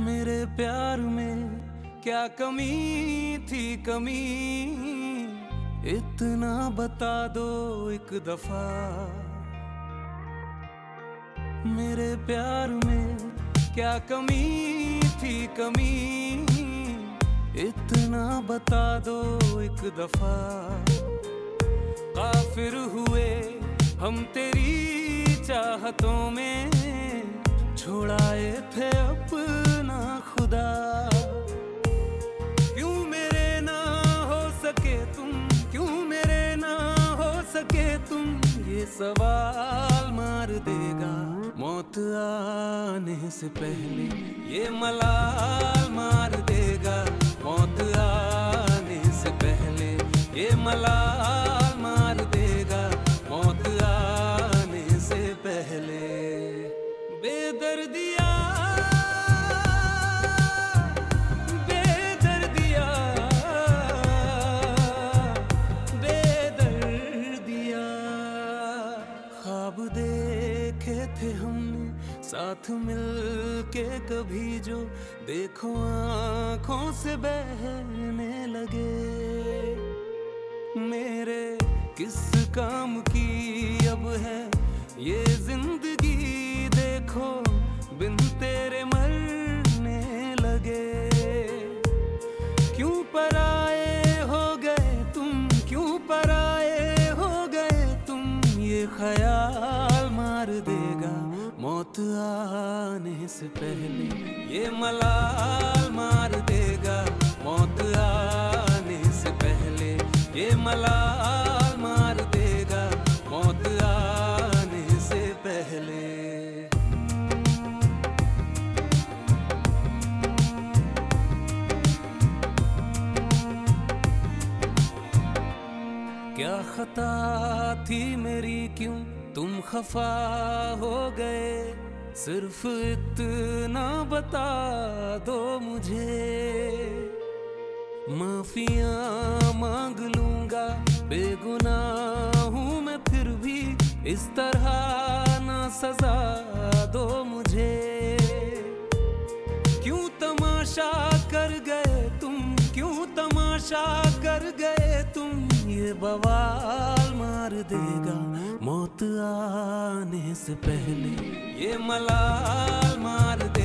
मेरे प्यार में क्या कमी थी कमी, इतना बता दो एक दफा। मेरे प्यार में क्या कमी थी कमी, इतना बता दो एक दफा। काफिर हुए हम तेरी चाहतों में, छुड़ाए थे अपना खुदा। क्यों मेरे ना हो सके तुम, क्यों मेरे ना हो सके तुम, ये सवाल मार देगा मौत आने से पहले। ये मलाल मार देगा मौत आने से पहले। ये मलाल मार देगा मौत आने से पहले। बेदर्दिया बेदर्दिया बेदर्दिया, ख्वाब देखे थे हमने साथ मिल के कभी, जो देखो आँखों से बहने लगे। मेरे किस काम की अब है ये जिंदगी, देखो बिन तेरे मरने लगे। क्यों पराए हो गए तुम, क्यों पराए हो गए तुम, ये ख्याल मार देगा मौत आने से पहले। ये मलाल मार देगा मौत आने से पहले। ये मलाल मार देगा मौत आने से पहले। क्या खता थी मेरी, क्यों तुम खफा हो गए, सिर्फ इतना बता दो मुझे। माफिया मांग लूंगा, बेगुनाह हूँ मैं फिर भी, इस तरह ना सजा दो मुझे। क्यों तमाशा कर गए तुम, क्यों तमाशा कर गए तुम, ये बवाल मार देगा मौत आने से पहले। ये मलाल मार